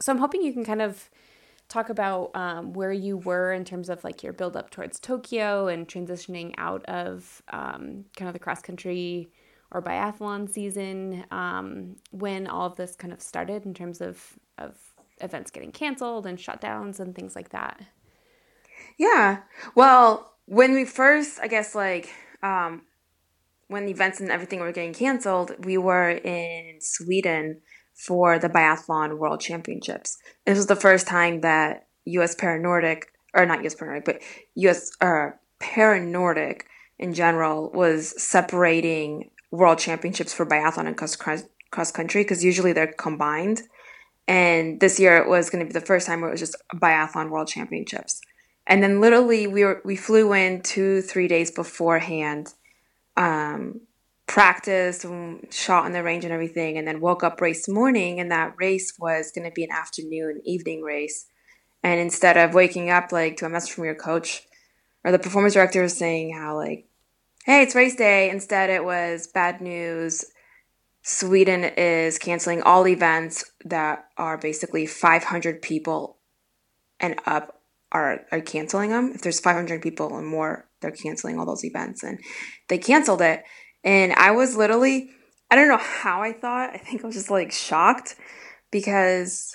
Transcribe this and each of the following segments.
So I'm hoping you can kind of talk about where you were in terms of like your build up towards Tokyo and transitioning out of kind of the cross country or biathlon season, when all of this kind of started in terms of events getting canceled and shutdowns and things like that. Yeah. Well, when we first, I guess, when the events and everything were getting canceled, we were in Sweden for the Biathlon World Championships. This was the first time that U.S. Paranordic, or not U.S. Paranordic, but U.S. Paranordic in general was separating World Championships for biathlon and cross country because usually they're combined. And this year it was going to be the first time where it was just biathlon World Championships. And then literally we flew in 2-3 days beforehand, um, practiced, shot on the range and everything, and then woke up race morning, and that race was going to be an afternoon, evening race. And instead of waking up like to a message from your coach or the performance director was saying how like, hey, it's race day, instead it was bad news. Sweden is canceling all events that are basically 500 people and up are canceling them. If there's 500 people and more, they're canceling all those events. And they canceled it. And I was literally, I don't know how I thought. I think I was just like shocked because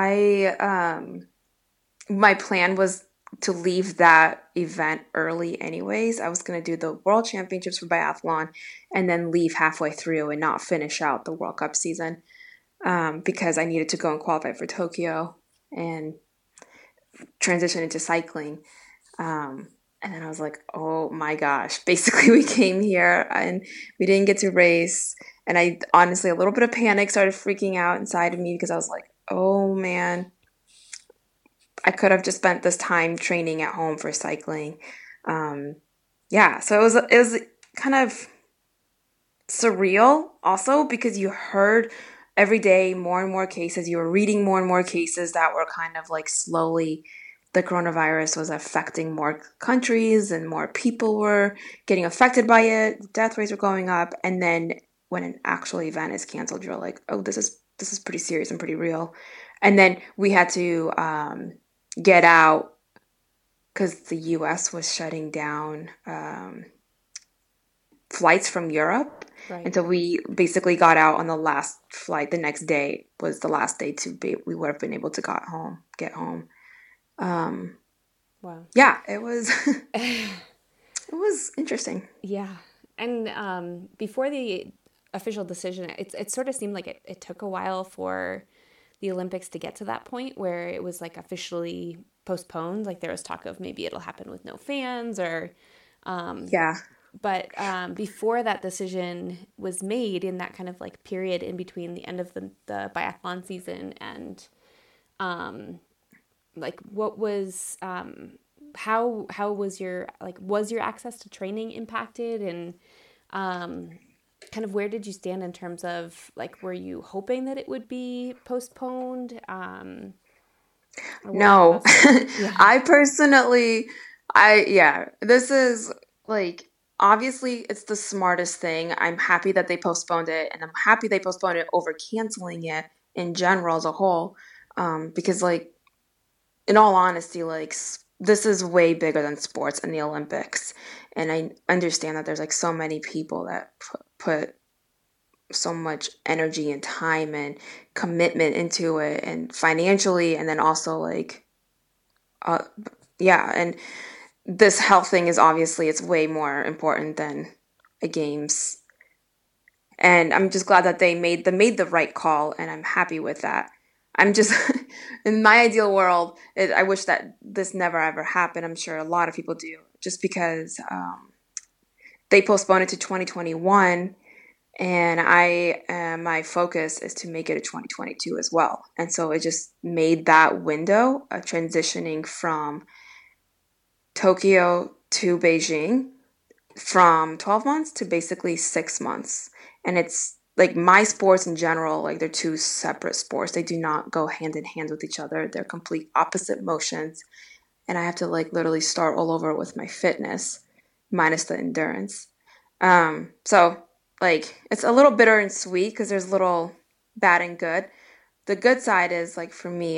my plan was to leave that event early anyways. I was going to do the World Championships for biathlon and then leave halfway through and not finish out the World Cup season, because I needed to go and qualify for Tokyo and transition into cycling. And then I was like, oh my gosh. Basically, we came here and we didn't get to race. And I honestly, a little bit of panic started freaking out inside of me because I was like, oh man, I could have just spent this time training at home for cycling. Um, yeah, so it was kind of surreal also because you heard every day more and more cases. You were reading more and more cases that were kind of like slowly the coronavirus was affecting more countries and more people were getting affected by it. Death rates were going up, and then when an actual event is canceled, you're like, oh, this is pretty serious and pretty real. And then we had to get out because the U.S. was shutting down flights from Europe. And Right. so we basically got out on the last flight. The next day was the last day we would have been able to get home. Um, Wow. yeah, it was it was interesting. Yeah. And before the official decision, it sort of seemed like it took a while for the Olympics to get to that point where it was like officially postponed. Like there was talk of maybe it'll happen with no fans or, um, Yeah. but before that decision was made in that kind of like period in between the end of the biathlon season and um, like what was how was your access to training impacted and um, kind of where did you stand in terms of like were you hoping that it would be postponed or what were your No. thoughts there? Yeah. I personally yeah, this is like obviously it's the smartest thing. I'm happy that they postponed it and I'm happy they postponed it over canceling it in general as a whole. Because like in all honesty, like this is way bigger than sports and the Olympics. And I understand that there's like so many people that put so much energy and time and commitment into it and financially and then also like uh yeah, and this health thing is obviously it's way more important than a games. And I'm just glad that they made the right call and I'm happy with that. I'm just in my ideal world, I wish that this never ever happened. I'm sure a lot of people do just because they postponed it to 2021 and my focus is to make it a 2022 as well. And so it just made that window transitioning from Tokyo to Beijing from 12 months to basically 6 months. And it's like my sports in general, like they're two separate sports. They do not go hand in hand with each other. They're complete opposite motions. And I have to like literally start all over with my fitness minus the endurance. So like it's a little bitter and sweet because there's little bad and good. the good side is like for me,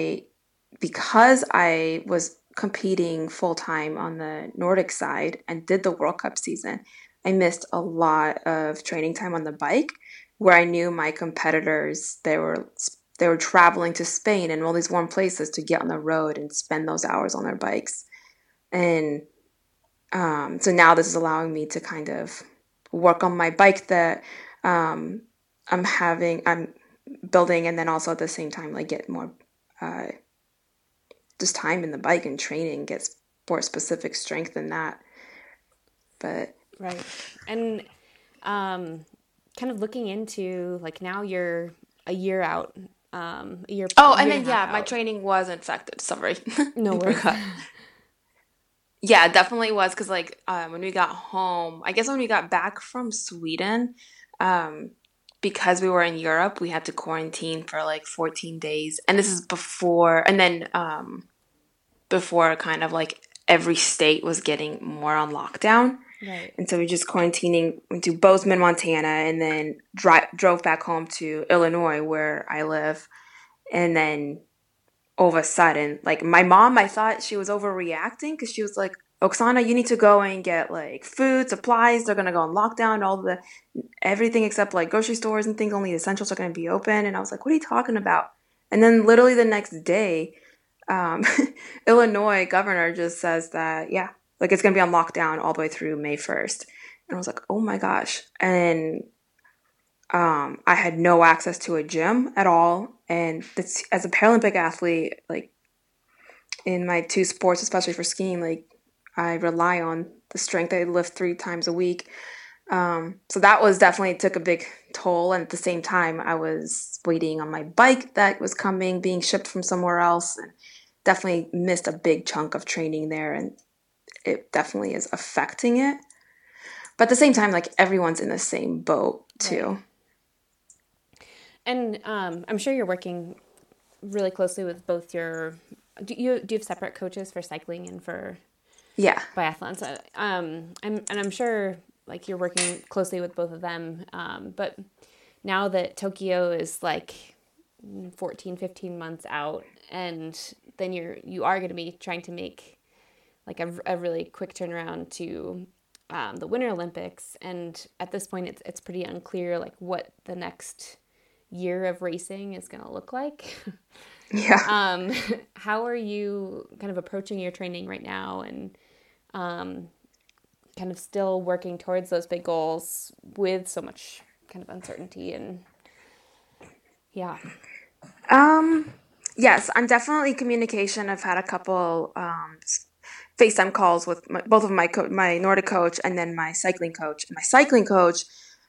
because I was competing full time on the Nordic side and did the World Cup season, I missed a lot of training time on the bike where I knew my competitors, they were traveling to Spain and all these warm places to get on the road and spend those hours on their bikes. And so now this is allowing me to kind of work on my bike that um, I'm building, and then also at the same time, like get more uh, just time in the bike and training, gets more specific strength in that. But Right. And kind of looking into like now you're a year out, oh, a and year and then a half yeah, my out. training was infected. Sorry, No I worries. forgot. Yeah, it definitely was because like when we got home, I guess when we got back from Sweden, um, because we were in Europe, we had to quarantine for like 14 days, and this is before, and then before kind of like every state was getting more on lockdown. Right. And so we just quarantining into Bozeman, Montana, and then drove back home to Illinois, where I live. And then all of a sudden, like my mom, I thought she was overreacting because she was like, Oksana, you need to go and get like food, supplies. They're gonna go on lockdown. Everything except like grocery stores and things. Only essentials are gonna be open. And I was like, what are you talking about? And then literally the next day, um, Illinois governor just says that, yeah, like it's going to be on lockdown all the way through May 1st. And I was like, oh my gosh. And I had no access to a gym at all. And as a Paralympic athlete, like in my two sports, especially for skiing, like I rely on the strength. I lift 3 times a week. So that was definitely took a big toll. And at the same time, I was waiting on my bike that was coming, being shipped from somewhere else. And definitely missed a big chunk of training there. And it definitely is affecting it. But at the same time, like everyone's in the same boat Right. too. And I'm sure you're working really closely with both your. Do you have separate coaches for cycling and for Yeah. biathlons? I'm sure like you're working closely with both of them. But now that Tokyo is like 14, 15 months out, and then you are going to be trying to make like a really quick turnaround to the Winter Olympics, and at this point it's pretty unclear like what the next year of racing is going to look like. Yeah. um, how are you kind of approaching your training right now, and kind of still working towards those big goals with so much kind of uncertainty and yeah. Um, yes, I'm definitely communication. I've had a couple FaceTime calls with both of my Nordic coach and then my cycling coach. And my cycling coach,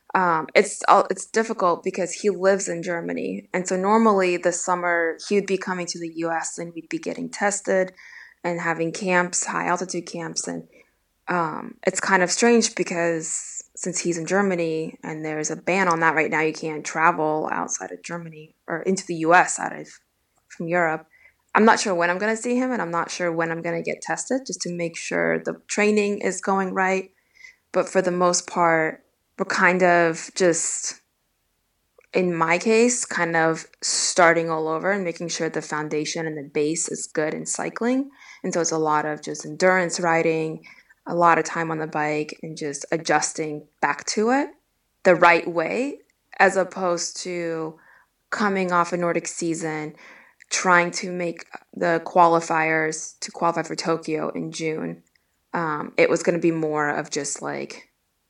it's difficult because he lives in Germany, and so normally this summer he would be coming to the U.S. and we'd be getting tested and having camps, high altitude camps, and it's kind of strange because since he's in Germany and there's a ban on that right now, you can't travel outside of Germany or into the US out of from Europe. I'm not sure when I'm going to see him, and I'm not sure when I'm going to get tested just to make sure the training is going right. But for the most part, we're kind of just, in my case, kind of starting all over and making sure the foundation and the base is good in cycling. And so it's a lot of just endurance riding, a lot of time on the bike, and just adjusting back to it the right way, as opposed to coming off a Nordic season, trying to make the qualifiers to qualify for Tokyo in June. It was going to be more of just like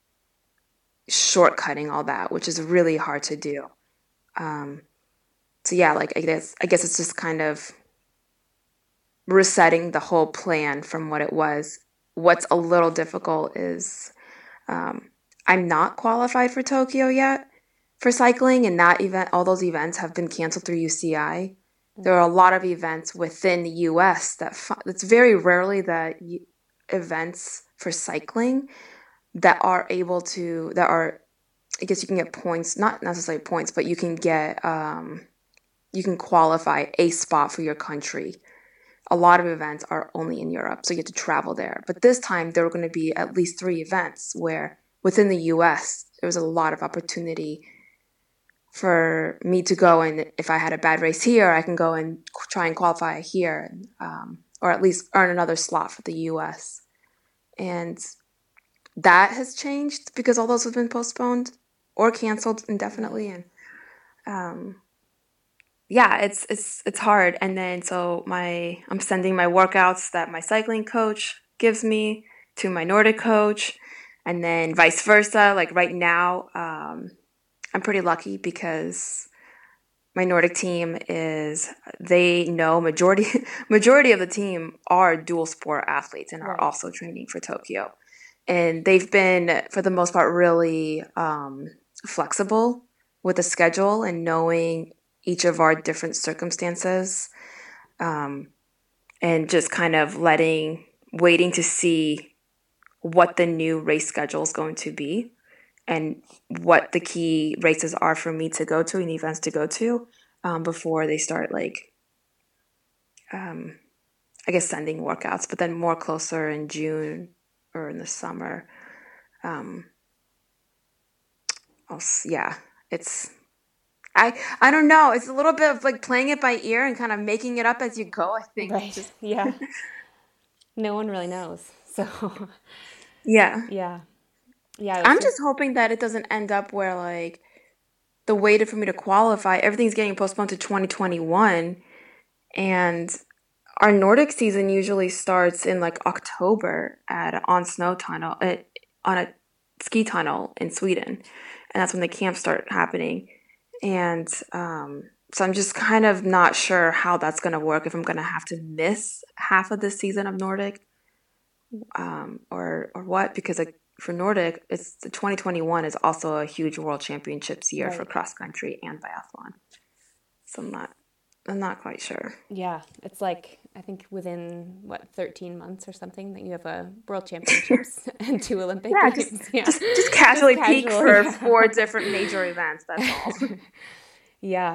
shortcutting all that, which is really hard to do. Um, so yeah, like I guess it's just kind of resetting the whole plan from what it was. What's a little difficult is um, I'm not qualified for Tokyo yet for cycling, and that event, all those events have been canceled through UCI. There are a lot of events within the U.S. It's very rarely that events for cycling that are able to that are I guess you can get points, not necessarily points, but you can qualify a spot for your country. A lot of events are only in Europe, so you have to travel there. But this time there were going to be at least 3 events where within the US there was a lot of opportunity for me to go, and if I had a bad race here, I can go and try and qualify here, or at least earn another slot for the U.S. And that has changed because all those have been postponed or canceled indefinitely. And yeah, it's hard. And then so I'm sending my workouts that my cycling coach gives me to my Nordic coach, and then vice versa. Like right now, I'm pretty lucky because my Nordic team they know majority of the team are dual sport athletes and are also training for Tokyo. And they've been, for the most part, really flexible with the schedule and knowing each of our different circumstances, and just kind of waiting to see what the new race schedule is going to be and what the key races are for me to go to and events to go to, before they start I guess sending workouts, but then more closer in June or in the summer. Yeah, it's I don't know. It's a little bit of like playing it by ear and kind of making it up as you go, I think. Right. Yeah. No one really knows. So yeah. Yeah. I'm just hoping that it doesn't end up where like the wait for me to qualify, everything's getting postponed to 2021, and our Nordic season usually starts in like October on a ski tunnel in Sweden, and that's when the camps start happening. And so I'm just kind of not sure how that's going to work, if I'm going to have to miss half of the season of Nordic, or what, because for Nordic, it's the 2021 is also a huge World Championships year for cross country and biathlon. So I'm not quite sure. Yeah, it's like I think within 13 months or something that you have a World Championships and 2 Olympic Games. Just casually peak for 4 different major events. That's all. Yeah.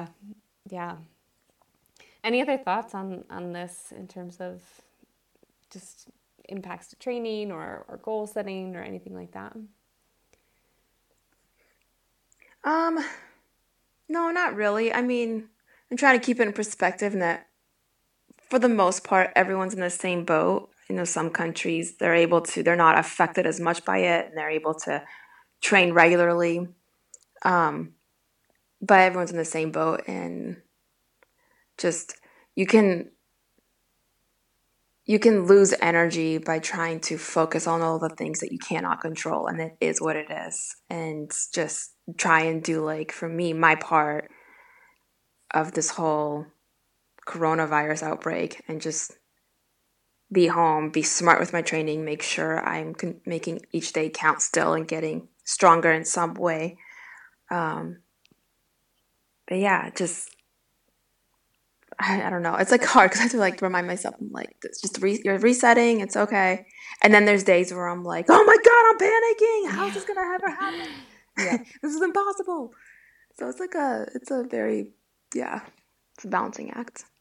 Any other thoughts on this in terms of just impacts to training or goal setting or anything like that? No, not really. I mean, I'm trying to keep it in perspective, and that for the most part, everyone's in the same boat. Some countries, they're not affected as much by it, and they're able to train regularly. But everyone's in the same boat, and just you can lose energy by trying to focus on all the things that you cannot control, and it is what it is. And just try and do, like, for me, my part of this whole coronavirus outbreak, and just be home, be smart with my training, make sure I'm making each day count still and getting stronger in some way. But yeah, just I don't know. It's like hard because I have to like remind myself, I'm like, it's just you're resetting. It's okay. And then there's days where I'm like, oh my God, I'm panicking. How's this gonna ever happen? Yeah, this is impossible. So it's a balancing act.